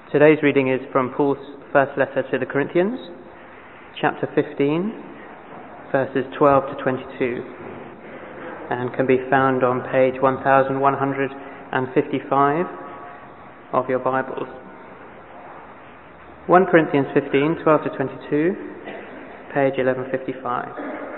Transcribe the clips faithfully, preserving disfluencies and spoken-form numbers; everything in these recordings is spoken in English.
Today's reading is from Paul's first letter to the Corinthians, chapter fifteen, verses twelve to twenty-two, and can be found on page one thousand one hundred fifty-five of your Bibles. First Corinthians fifteen, twelve to twenty-two, page eleven fifty-five.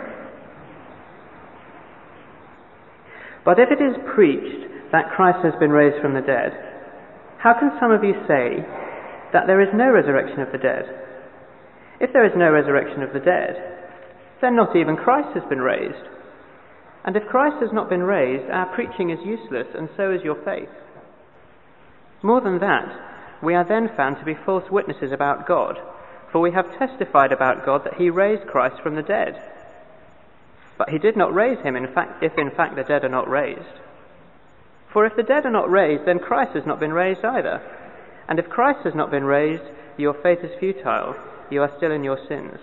But if it is preached that Christ has been raised from the dead, how can some of you say that there is no resurrection of the dead? If there is no resurrection of the dead, then not even Christ has been raised. And if Christ has not been raised, our preaching is useless, and so is your faith. More than that, we are then found to be false witnesses about God, for we have testified about God that he raised Christ from the dead. But he did not raise him, in fact, if in fact the dead are not raised. For if the dead are not raised, then Christ has not been raised either. And if Christ has not been raised, your faith is futile, you are still in your sins.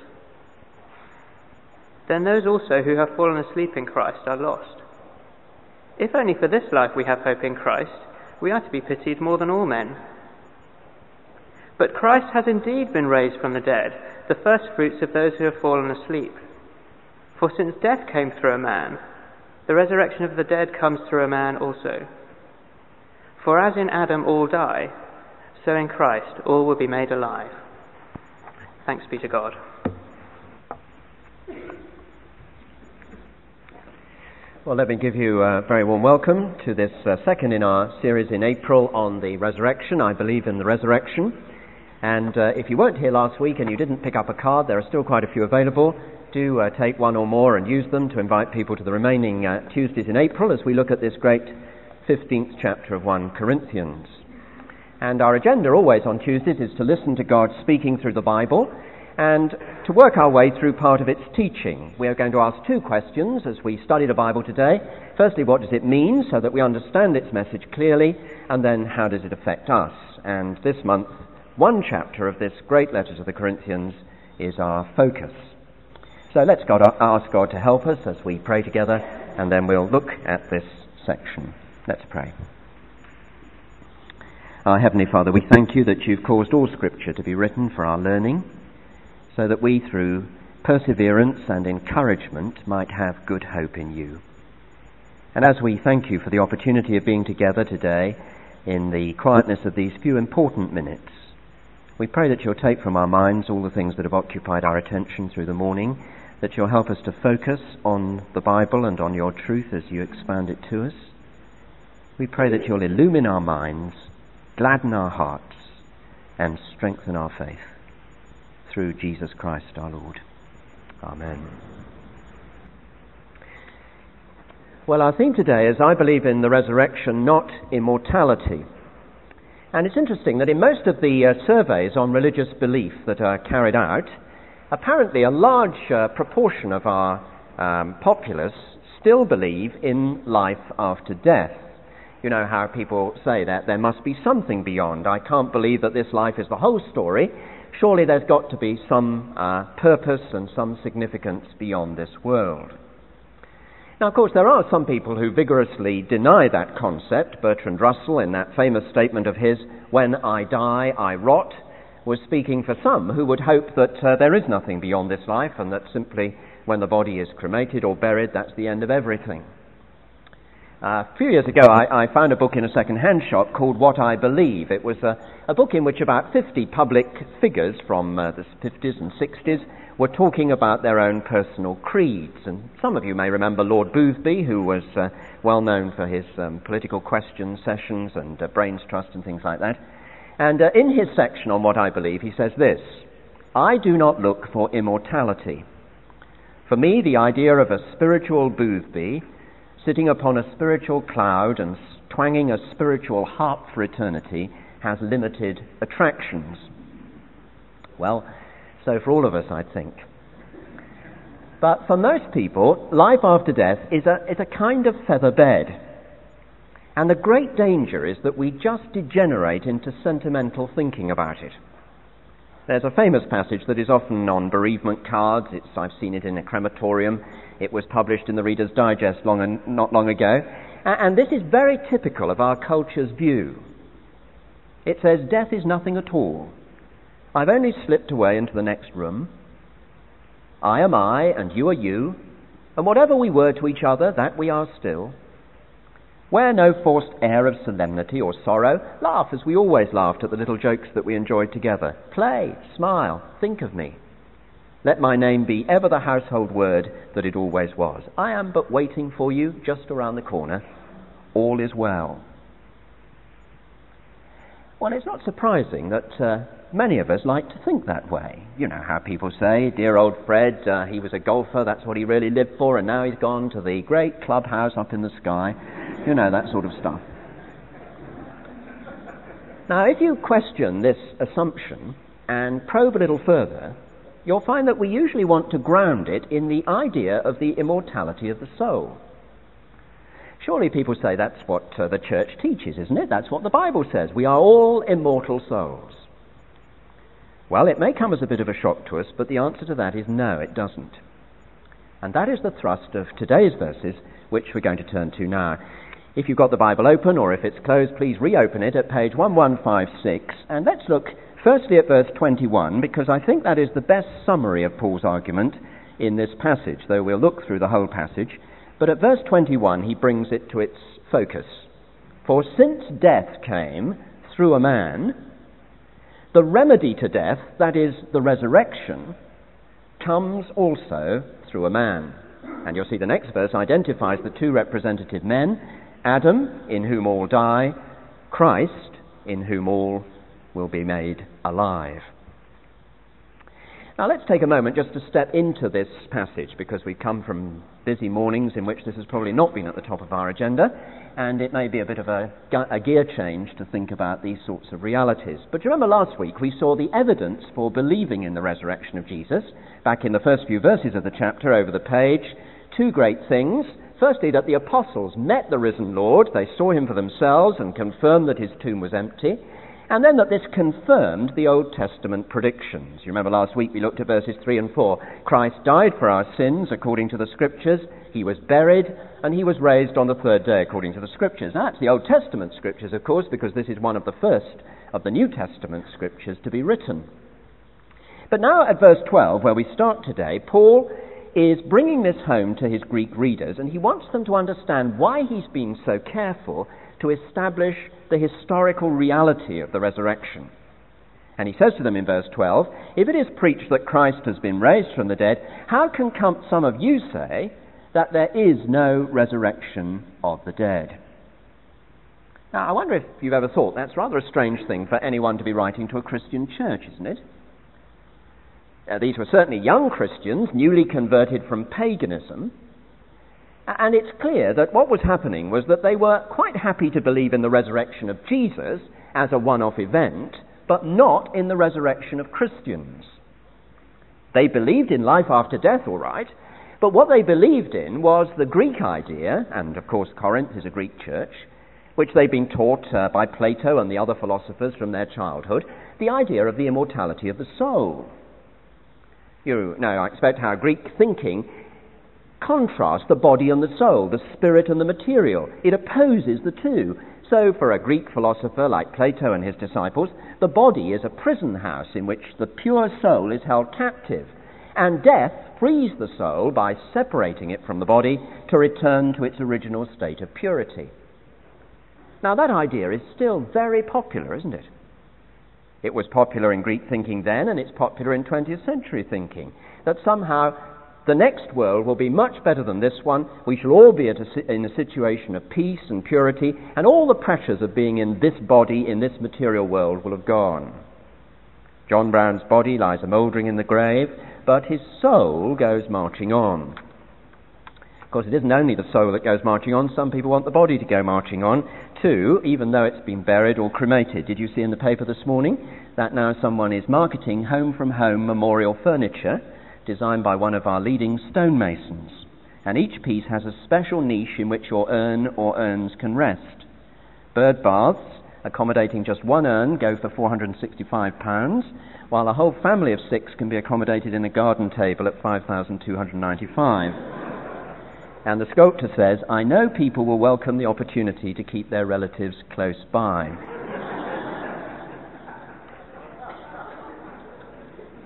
Then those also who have fallen asleep in Christ are lost. If only for this life we have hope in Christ, we are to be pitied more than all men. But Christ has indeed been raised from the dead, the first fruits of those who have fallen asleep. For since death came through a man, the resurrection of the dead comes through a man also. For as in Adam all die, so in Christ all will be made alive. Thanks be to God. Well, let me give you a very warm welcome to this uh, second in our series in April on the resurrection. I believe in the resurrection. And uh, if you weren't here last week and you didn't pick up a card, there are still quite a few available. Do uh, take one or more and use them to invite people to the remaining uh, Tuesdays in April as we look at this great fifteenth chapter of First Corinthians. And our agenda always on Tuesdays is to listen to God speaking through the Bible and to work our way through part of its teaching. We are going to ask two questions as we study the Bible today. Firstly, what does it mean so that we understand its message clearly, and then how does it affect us? And this month, one chapter of this great letter to the Corinthians is our focus. So let's God, ask God to help us as we pray together, and then we'll look at this section. Let's pray. Our Heavenly Father, we thank you that you've caused all Scripture to be written for our learning, so that we, through perseverance and encouragement, might have good hope in you. And as we thank you for the opportunity of being together today in the quietness of these few important minutes, we pray that you'll take from our minds all the things that have occupied our attention through the morning, that you'll help us to focus on the Bible and on your truth as you expand it to us. We pray that you'll illumine our minds, gladden our hearts, and strengthen our faith. Through Jesus Christ our Lord. Amen. Well, our theme today is, I believe in the resurrection, not immortality. And it's interesting that in most of the uh, surveys on religious belief that are carried out, apparently a large uh, proportion of our um, populace still believe in life after death. You know how people say that there must be something beyond. I can't believe that this life is the whole story. Surely there's got to be some uh, purpose and some significance beyond this world. Now, of course, there are some people who vigorously deny that concept. Bertrand Russell, in that famous statement of his, "When I die, I rot," was speaking for some who would hope that uh, there is nothing beyond this life, and that simply when the body is cremated or buried, that's the end of everything. Uh, a few years ago, I, I found a book in a second-hand shop called What I Believe. It was a, a book in which about fifty public figures from uh, the fifties and sixties were talking about their own personal creeds. And some of you may remember Lord Boothby, who was uh, well known for his um, political question sessions and uh, brains trust and things like that. And uh, in his section on What I Believe, he says this: "I do not look for immortality. For me, the idea of a spiritual Boothby sitting upon a spiritual cloud and twanging a spiritual harp for eternity has limited attractions." Well, so for all of us, I think. But for most people, life after death is a, is a kind of feather bed. And the great danger is that we just degenerate into sentimental thinking about it. There's a famous passage that is often on bereavement cards. It's, I've seen it in a crematorium. It was published in the Reader's Digest long and, not long ago. And this is very typical of our culture's view. It says, death is nothing at all. I've only slipped away into the next room. I am I, and you are you, and whatever we were to each other, that we are still. Wear no forced air of solemnity or sorrow. Laugh as we always laughed at the little jokes that we enjoyed together. Play, smile, think of me. Let my name be ever the household word that it always was. I am but waiting for you just around the corner. All is well. Well, it's not surprising that uh, many of us like to think that way. You know how people say, dear old Fred, uh, he was a golfer, that's what he really lived for, and now he's gone to the great clubhouse up in the sky. You know, that sort of stuff. Now, if you question this assumption and probe a little further, you'll find that we usually want to ground it in the idea of the immortality of the soul. Surely people say that's what uh, the church teaches, isn't it? That's what the Bible says. We are all immortal souls. Well, it may come as a bit of a shock to us, but the answer to that is no, it doesn't. And that is the thrust of today's verses, which we're going to turn to now. If you've got the Bible open, or if it's closed, please reopen it at page one one five six. And let's look firstly at verse twenty-one, because I think that is the best summary of Paul's argument in this passage, though we'll look through the whole passage. But at verse twenty-one, he brings it to its focus. For since death came through a man, the remedy to death, that is, the resurrection, comes also through a man. And you'll see the next verse identifies the two representative men, Adam, in whom all die, Christ, in whom all will be made alive. Now let's take a moment just to step into this passage, because we come from busy mornings in which this has probably not been at the top of our agenda, and it may be a bit of a, a gear change to think about these sorts of realities. But you remember last week we saw the evidence for believing in the resurrection of Jesus, back in the first few verses of the chapter over the page. Two great things. Firstly, that the apostles met the risen Lord, they saw him for themselves and confirmed that his tomb was empty. And then that this confirmed the Old Testament predictions. You remember last week we looked at verses three and four. Christ died for our sins according to the Scriptures. He was buried, and he was raised on the third day according to the Scriptures. Now, that's the Old Testament Scriptures, of course, because this is one of the first of the New Testament Scriptures to be written. But now at verse twelve, where we start today, Paul is bringing this home to his Greek readers, and he wants them to understand why he's being so careful to establish the historical reality of the resurrection. And he says to them in verse twelve, if it is preached that Christ has been raised from the dead, how can some of you say that there is no resurrection of the dead? Now, I wonder if you've ever thought that's rather a strange thing for anyone to be writing to a Christian church, isn't it? Uh, these were certainly young Christians, newly converted from paganism. And it's clear that what was happening was that they were quite happy to believe in the resurrection of Jesus as a one-off event, but not in the resurrection of Christians. They believed in life after death, all right, but what they believed in was the Greek idea, and of course Corinth is a Greek church, which they'd been taught uh, by Plato and the other philosophers from their childhood, the idea of the immortality of the soul. You know, I expect how Greek thinking contrasts the body and the soul, the spirit and the material. It opposes the two. So for a Greek philosopher like Plato and his disciples, the body is a prison house in which the pure soul is held captive, and death frees the soul by separating it from the body to return to its original state of purity. Now that idea is still very popular, isn't it? It was popular in Greek thinking then, and it's popular in twentieth century thinking, that somehow the next world will be much better than this one. We shall all be at a, in a situation of peace and purity, and all the pressures of being in this body, in this material world, will have gone. John Brown's body lies a mouldering in the grave, but his soul goes marching on. Of course, it isn't only the soul that goes marching on. Some people want the body to go marching on too, even though it's been buried or cremated. Did you see in the paper this morning that now someone is marketing home from home memorial furniture designed by one of our leading stonemasons, and each piece has a special niche in which your urn or urns can rest. Bird baths, accommodating just one urn, go for four hundred sixty-five pounds, while a whole family of six can be accommodated in a garden table at five thousand two hundred ninety-five pounds. And the sculptor says, I know people will welcome the opportunity to keep their relatives close by.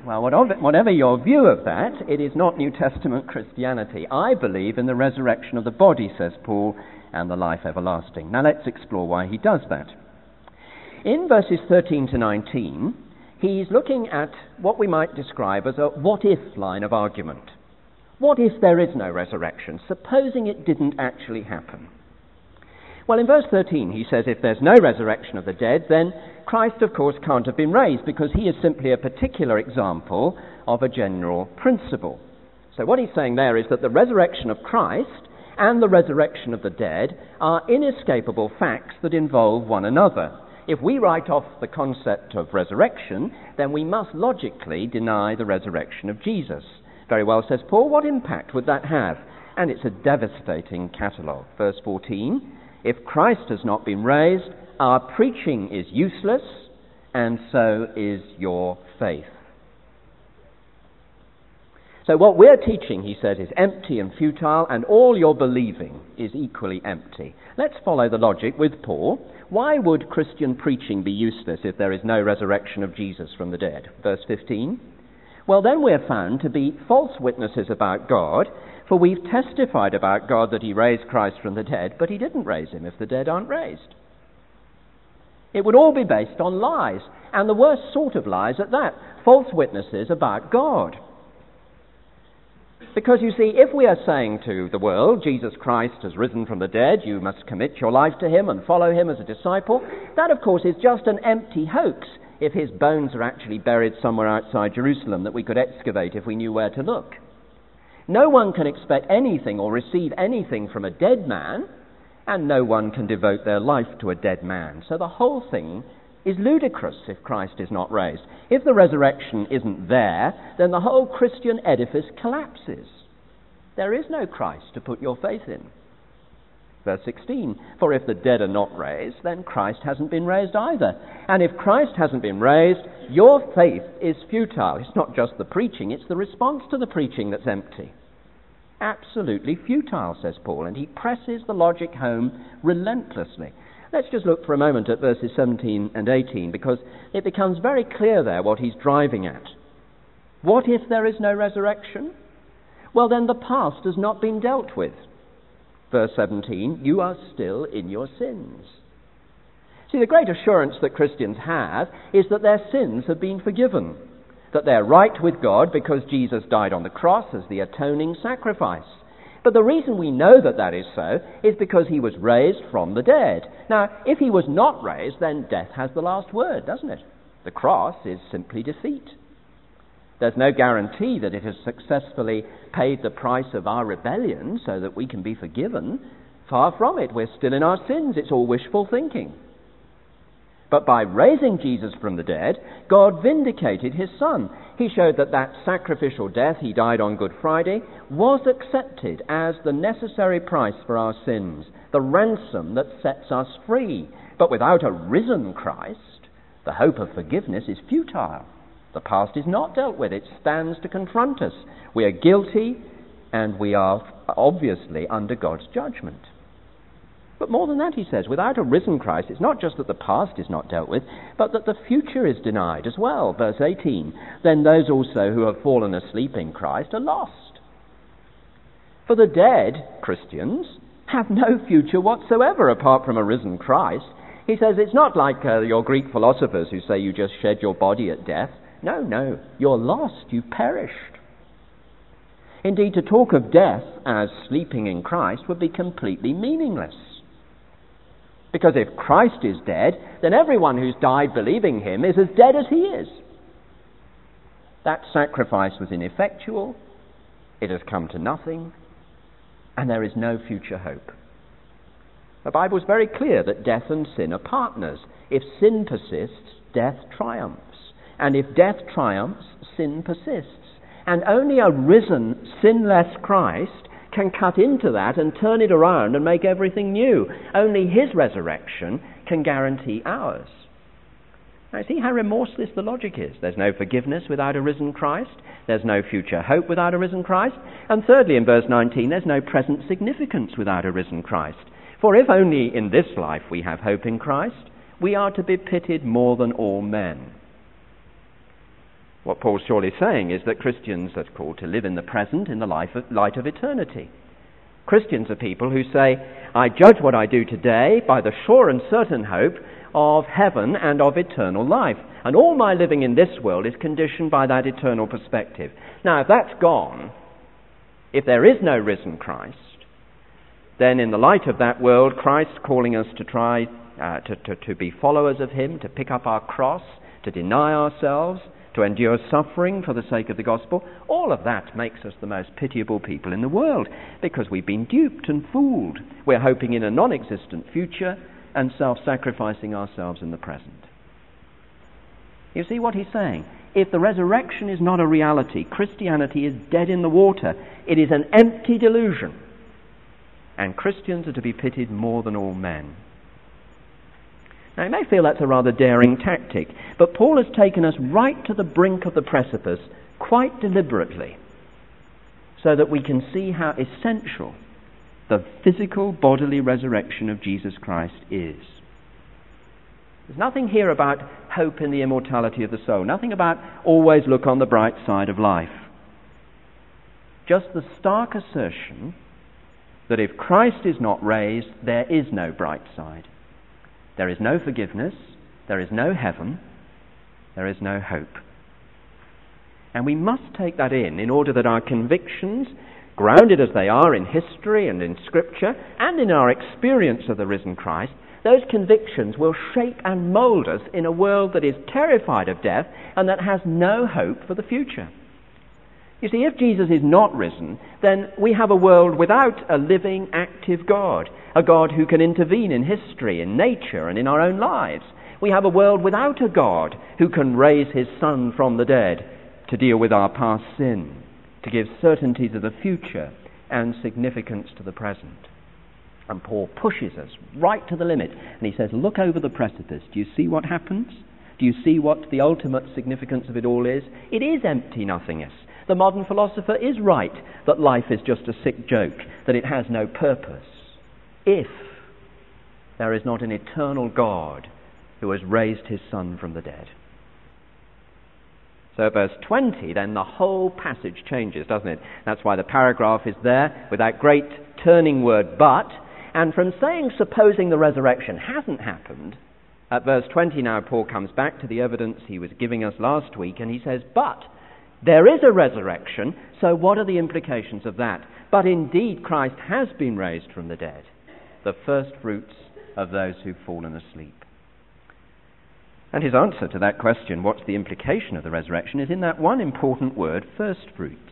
Well, whatever your view of that, it is not New Testament Christianity. I believe in the resurrection of the body, says Paul, and the life everlasting. Now let's explore why he does that. In verses thirteen to nineteen, he's looking at what we might describe as a what-if line of argument. What if there is no resurrection, supposing it didn't actually happen? Well, in verse thirteen, he says if there's no resurrection of the dead, then Christ, of course, can't have been raised, because he is simply a particular example of a general principle. So what he's saying there is that the resurrection of Christ and the resurrection of the dead are inescapable facts that involve one another. If we write off the concept of resurrection, then we must logically deny the resurrection of Jesus. Very well, says Paul, what impact would that have? And it's a devastating catalogue. Verse fourteen, if Christ has not been raised, our preaching is useless, and so is your faith. So what we're teaching, he says, is empty and futile, and all your believing is equally empty. Let's follow the logic with Paul. Why would Christian preaching be useless if there is no resurrection of Jesus from the dead? Verse fifteen. Well, then we're found to be false witnesses about God, for we've testified about God that he raised Christ from the dead, but he didn't raise him if the dead aren't raised. It would all be based on lies, and the worst sort of lies at that, false witnesses about God. Because, you see, if we are saying to the world, Jesus Christ has risen from the dead, you must commit your life to him and follow him as a disciple, that, of course, is just an empty hoax if his bones are actually buried somewhere outside Jerusalem that we could excavate if we knew where to look. No one can expect anything or receive anything from a dead man, and no one can devote their life to a dead man. So the whole thing is ludicrous if Christ is not raised. If the resurrection isn't there, then the whole Christian edifice collapses. There is no Christ to put your faith in. Verse sixteen, for if the dead are not raised, then Christ hasn't been raised either. And if Christ hasn't been raised, your faith is futile. It's not just the preaching, it's the response to the preaching that's empty. Absolutely futile, says Paul, and he presses the logic home relentlessly. Let's just look for a moment at verses seventeen and eighteen, because it becomes very clear there what he's driving at. What if there is no resurrection? Well, then the past has not been dealt with. Verse seventeen, you are still in your sins. See, the great assurance that Christians have is that their sins have been forgiven, that they're right with God because Jesus died on the cross as the atoning sacrifice. But the reason we know that that is so is because he was raised from the dead. Now, if he was not raised, then death has the last word, doesn't it? The cross is simply defeat. There's no guarantee that it has successfully paid the price of our rebellion so that we can be forgiven. Far from it. We're still in our sins. It's all wishful thinking. But by raising Jesus from the dead, God vindicated his Son. He showed that that sacrificial death, he died on Good Friday, was accepted as the necessary price for our sins, the ransom that sets us free. But without a risen Christ, the hope of forgiveness is futile. The past is not dealt with. It stands to confront us. We are guilty, and we are obviously under God's judgment. But more than that, he says, without a risen Christ, it's not just that the past is not dealt with, but that the future is denied as well. Verse eighteen, then those also who have fallen asleep in Christ are lost. For the dead, Christians, have no future whatsoever apart from a risen Christ. He says it's not like uh, your Greek philosophers who say you just shed your body at death. No, no, you're lost, you've perished. Indeed, to talk of death as sleeping in Christ would be completely meaningless. Because if Christ is dead, then everyone who's died believing him is as dead as he is. That sacrifice was ineffectual, it has come to nothing, and there is no future hope. The Bible is very clear that death and sin are partners. If sin persists, death triumphs. And if death triumphs, sin persists. And only a risen, sinless Christ can cut into that and turn it around and make everything new. Only his resurrection can guarantee ours. Now, see how remorseless the logic is. There's no forgiveness without a risen Christ. There's no future hope without a risen Christ. And thirdly, in verse nineteen, there's no present significance without a risen Christ. For if only in this life we have hope in Christ, we are to be pitied more than all men. What Paul's surely saying is that Christians are called to live in the present in the life of, light of eternity. Christians are people who say, I judge what I do today by the sure and certain hope of heaven and of eternal life. And all my living in this world is conditioned by that eternal perspective. Now, if that's gone, if there is no risen Christ, then in the light of that world, Christ calling us to try uh, to, to, to be followers of him, to pick up our cross, to deny ourselves, to endure suffering for the sake of the gospel, all of that makes us the most pitiable people in the world, because we've been duped and fooled. We're hoping in a non-existent future and self-sacrificing ourselves in the present. You see what he's saying? If the resurrection is not a reality, Christianity is dead in the water. It is an empty delusion. And Christians are to be pitied more than all men. Now, you may feel that's a rather daring tactic, but Paul has taken us right to the brink of the precipice quite deliberately, so that we can see how essential the physical bodily resurrection of Jesus Christ is. There's nothing here about hope in the immortality of the soul, nothing about always look on the bright side of life. Just the stark assertion that if Christ is not raised, there is no bright side. There is no forgiveness, there is no heaven, there is no hope. And we must take that in in order that our convictions, grounded as they are in history and in Scripture and in our experience of the risen Christ, those convictions will shape and mould us in a world that is terrified of death and that has no hope for the future. You see, if Jesus is not risen, then we have a world without a living, active God, a God who can intervene in history, in nature, and in our own lives. We have a world without a God who can raise his Son from the dead to deal with our past sin, to give certainty to the future and significance to the present. And Paul pushes us right to the limit, and he says, look over the precipice. Do you see what happens? Do you see what the ultimate significance of it all is? It is empty nothingness. The modern philosopher is right that life is just a sick joke, that it has no purpose, if there is not an eternal God who has raised his Son from the dead. So verse twenty, then the whole passage changes, doesn't it? That's why the paragraph is there with that great turning word, but, and from saying supposing the resurrection hasn't happened, at verse twenty now Paul comes back to the evidence he was giving us last week, and he says, but there is a resurrection, so what are the implications of that? But indeed Christ has been raised from the dead, the first fruits of those who've fallen asleep. And his answer to that question, what's the implication of the resurrection, is in that one important word, first fruits.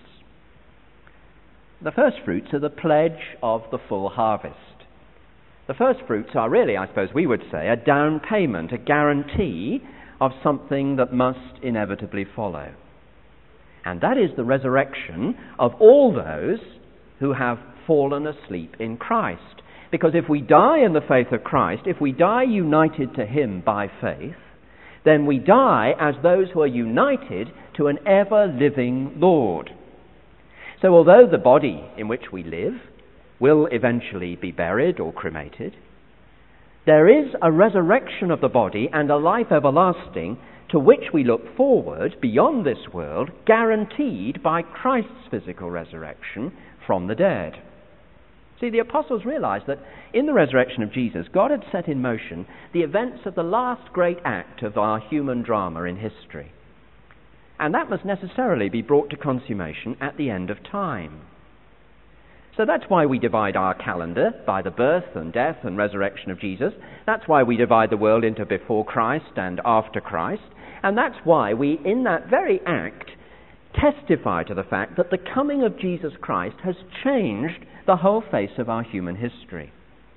The first fruits are the pledge of the full harvest. The first fruits are really, I suppose we would say, a down payment, a guarantee of something that must inevitably follow. And that is the resurrection of all those who have fallen asleep in Christ. Because if we die in the faith of Christ, if we die united to him by faith, then we die as those who are united to an ever-living Lord. So although the body in which we live will eventually be buried or cremated, there is a resurrection of the body and a life everlasting to which we look forward beyond this world, guaranteed by Christ's physical resurrection from the dead. See, the apostles realized that in the resurrection of Jesus, God had set in motion the events of the last great act of our human drama in history. And that must necessarily be brought to consummation at the end of time. So that's why we divide our calendar by the birth and death and resurrection of Jesus. That's why we divide the world into before Christ and after Christ. And that's why we, in that very act, testify to the fact that the coming of Jesus Christ has changed the whole face of our human history.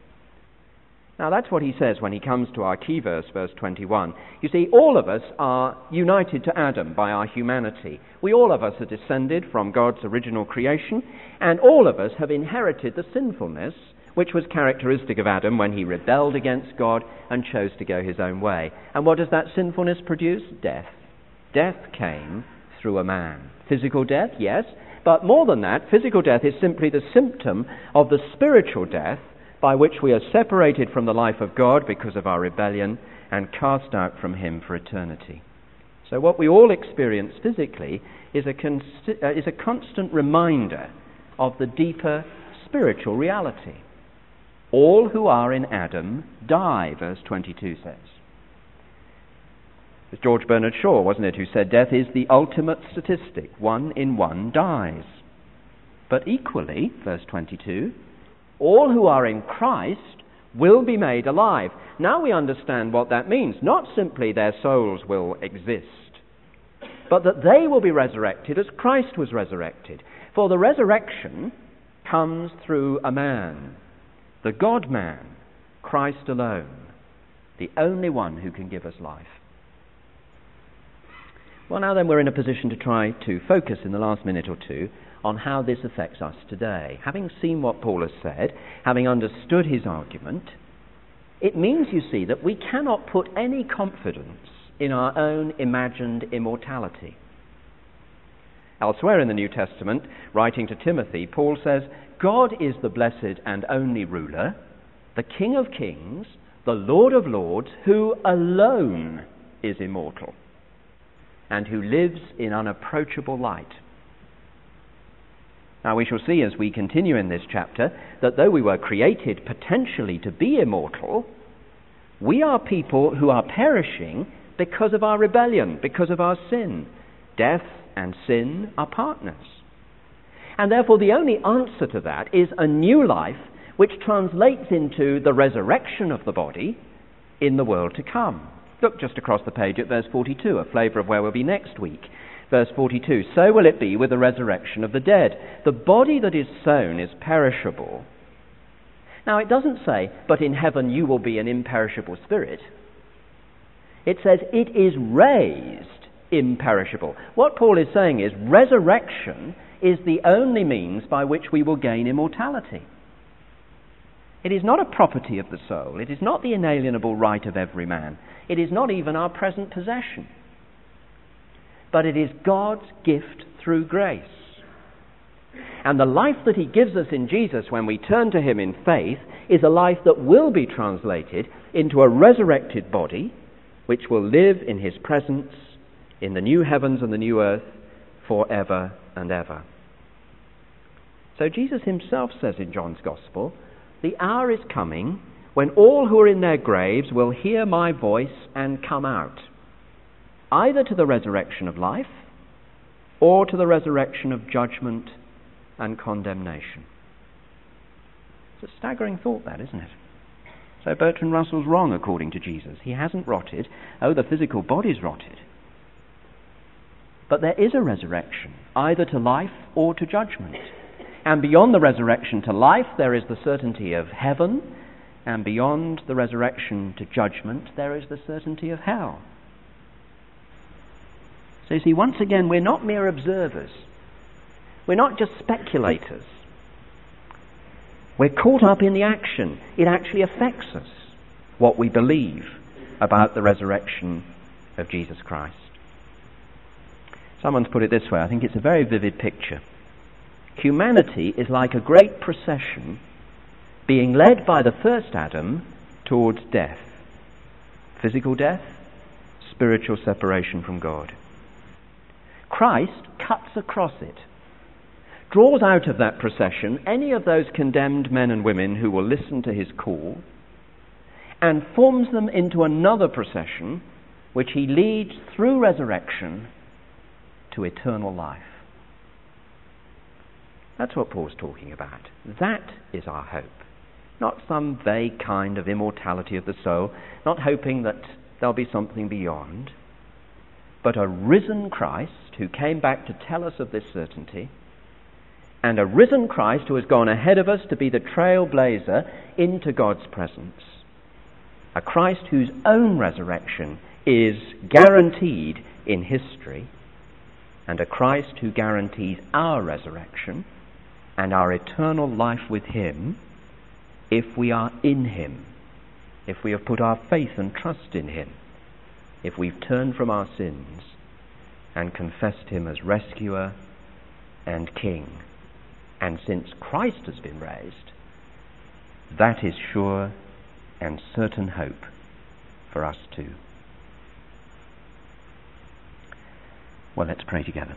Now that's what he says when he comes to our key verse, verse twenty-one. You see, all of us are united to Adam by our humanity. We all of us are descended from God's original creation, and all of us have inherited the sinfulness which was characteristic of Adam when he rebelled against God and chose to go his own way. And what does that sinfulness produce? Death. Death came through a man. Physical death, yes, but more than that, physical death is simply the symptom of the spiritual death by which we are separated from the life of God because of our rebellion and cast out from him for eternity. So what we all experience physically is a, const- uh, is a constant reminder of the deeper spiritual reality. All who are in Adam die, verse twenty-two says. It was George Bernard Shaw, wasn't it, who said, death is the ultimate statistic. One in one dies. But equally, verse twenty-two, all who are in Christ will be made alive. Now we understand what that means. Not simply their souls will exist, but that they will be resurrected as Christ was resurrected. For the resurrection comes through a man, the God-man, Christ alone, the only one who can give us life. Well, now then, we're in a position to try to focus in the last minute or two on how this affects us today. Having seen what Paul has said, having understood his argument, it means, you see, that we cannot put any confidence in our own imagined immortality. Elsewhere in the New Testament, writing to Timothy, Paul says, God is the blessed and only ruler, the King of kings, the Lord of lords, who alone is immortal and who lives in unapproachable light. Now we shall see as we continue in this chapter that though we were created potentially to be immortal, we are people who are perishing because of our rebellion, because of our sin. Death and sin are partners. And therefore the only answer to that is a new life which translates into the resurrection of the body in the world to come. Look just across the page at verse forty-two, a flavour of where we'll be next week. Verse forty-two, so will it be with the resurrection of the dead. The body that is sown is perishable. Now it doesn't say, but in heaven you will be an imperishable spirit. It says it is raised imperishable. What Paul is saying is resurrection is the only means by which we will gain immortality. It is not a property of the soul. It is not the inalienable right of every man. It is not even our present possession. But it is God's gift through grace. And the life that he gives us in Jesus when we turn to him in faith is a life that will be translated into a resurrected body which will live in his presence in the new heavens and the new earth forever and ever. So Jesus himself says in John's Gospel, the hour is coming when all who are in their graves will hear my voice and come out, either to the resurrection of life or to the resurrection of judgment and condemnation. It's a staggering thought, that, isn't it? So Bertrand Russell's wrong, according to Jesus. He hasn't rotted. Oh, the physical body's rotted. But there is a resurrection, either to life or to judgment. And beyond the resurrection to life, there is the certainty of heaven, and beyond the resurrection to judgment, there is the certainty of hell. So you see, once again, we're not mere observers. We're not just speculators. We're caught up in the action. It actually affects us, what we believe about the resurrection of Jesus Christ. Someone's put it this way. I think it's a very vivid picture. Humanity is like a great procession being led by the first Adam towards death. Physical death, spiritual separation from God. Christ cuts across it, draws out of that procession any of those condemned men and women who will listen to his call, and forms them into another procession which he leads through resurrection to eternal life. That's what Paul's talking about. That is our hope. Not some vague kind of immortality of the soul, not hoping that there'll be something beyond, but a risen Christ who came back to tell us of this certainty, and a risen Christ who has gone ahead of us to be the trailblazer into God's presence. A Christ whose own resurrection is guaranteed in history, and a Christ who guarantees our resurrection and our eternal life with him if we are in him, if we have put our faith and trust in him, if we've turned from our sins and confessed him as rescuer and king. And since Christ has been raised, that is sure and certain hope for us too. Well, let's pray together.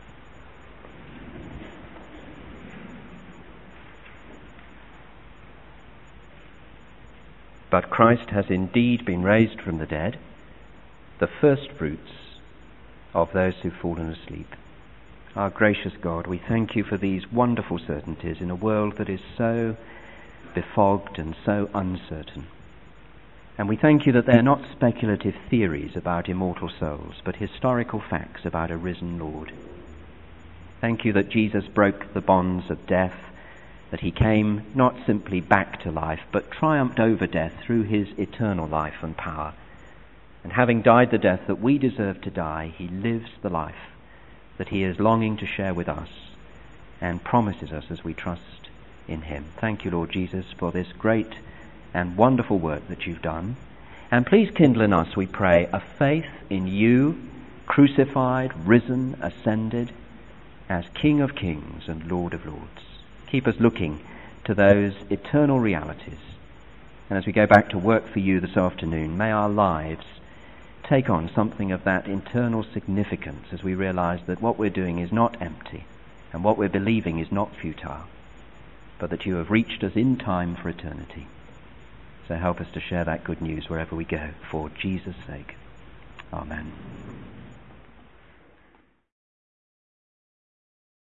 But Christ has indeed been raised from the dead, the first fruits of those who've fallen asleep. Our gracious God, we thank you for these wonderful certainties in a world that is so befogged and so uncertain. And we thank you that they're not speculative theories about immortal souls, but historical facts about a risen Lord. Thank you that Jesus broke the bonds of death, that he came not simply back to life, but triumphed over death through his eternal life and power. And having died the death that we deserve to die, he lives the life that he is longing to share with us and promises us as we trust in him. Thank you, Lord Jesus, for this great and wonderful work that you've done. And please kindle in us, we pray, a faith in you, crucified, risen, ascended, as King of kings and Lord of lords. Keep us looking to those eternal realities. And as we go back to work for you this afternoon, may our lives take on something of that internal significance as we realize that what we're doing is not empty and what we're believing is not futile, but that you have reached us in time for eternity. So help us to share that good news wherever we go, for Jesus' sake. Amen.